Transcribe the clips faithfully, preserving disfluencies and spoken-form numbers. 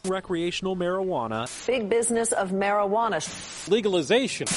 Recreational marijuana. Big business of marijuana. Legalization.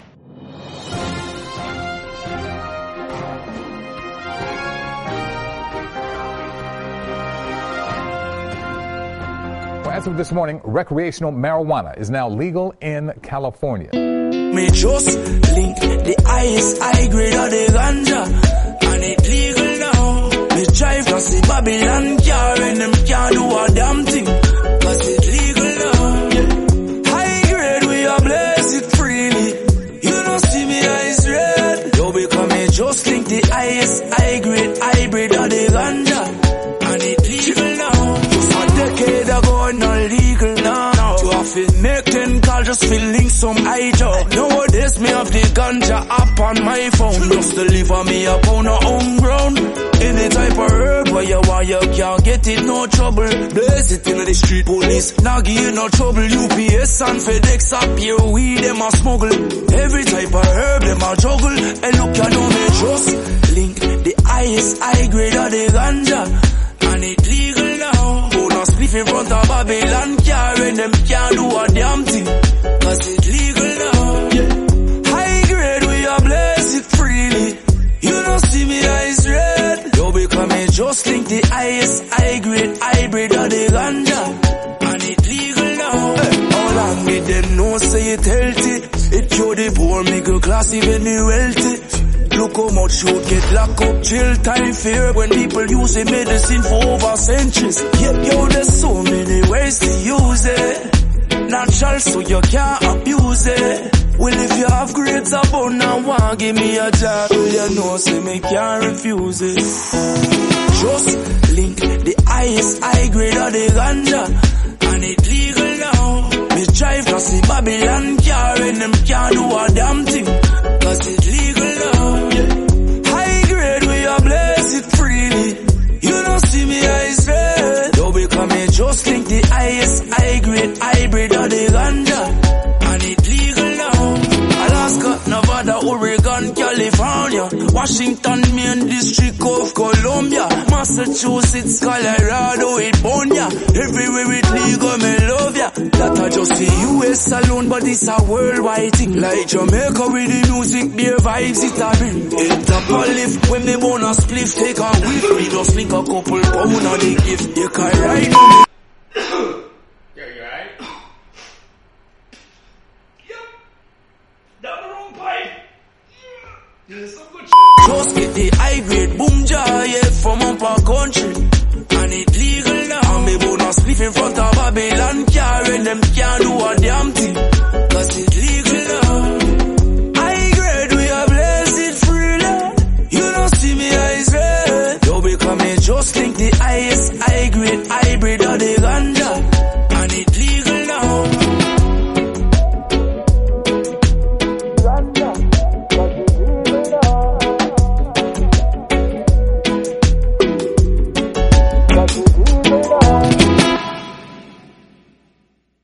As of this morning, recreational marijuana is now legal in California. Me just link the highest high grade of the ganja, and it legal now. Me drive past the Babylon car and them can't do a damn thing, cause it legal now. Yeah. High grade we are blessed freely. You don't see me eyes red. Yo, because me just link the highest high grade hybrid of the ganja, and it legal now. Just a decade ago, not legal now. You have to make ten calls just to link some eye job. Nowadays me have the ganja app on my phone, just deliver me a pound of home ground. Any type of herb where you want, you can't get it, no trouble. Blaze it in the street, police now give you no trouble. U P S and FedEx up here, weed them a smuggle. Every type of herb them a juggle. And look, you know me just link the highest high grade of the ganja, and it legal now. Bonus spliff in front of Babylon car and them can't do a damn thing, cause it legal now. Yeah. High grade we are blessed freely. You don't see me eyes red. Yo, because me just link the highest high grade hybrid of the ganja, and it legal now. Hey, how long me them know say it healthy? It cure the poor, middle class, even the wealthy. Look how much you get locked up, jail time fear when people use the medicine for over centuries. Yet yo, there's so many ways to use it. Natural so you can't abuse it. Well, if you have grades abundant, want give me a job, well, you know, say me can't refuse it. Just link the highest high grade of the ganja, and it legal now. Me drive past the Babylon car and them can't do a damn thing, cause it legal now. Yeah. High grade we are blessed freely. You don't see me eyes red. Yo, because me just link the highest high grade hybrid of the ganja, and it legal now. Alaska, Nevada, Oregon, California, Washington, Main District of Columbia, Massachusetts, Colorado, it born ya. Everywhere it legal, me love ya. That I just the U S alone, but it's a worldwide thing. Like Jamaica with the music, beer vibes, it a bring. It a lift when me wanna spliff, take a whiff. We just link a couple pound on the gift. You can ride on it. Yeah, you alright? Yep. Down the wrong pipe. Yeah, some good shit. Just get the high grade boom jar, yeah, from up our country, and it legal now. And me wanna spliff in front of Babylon car and them can't do a damn thing, cause it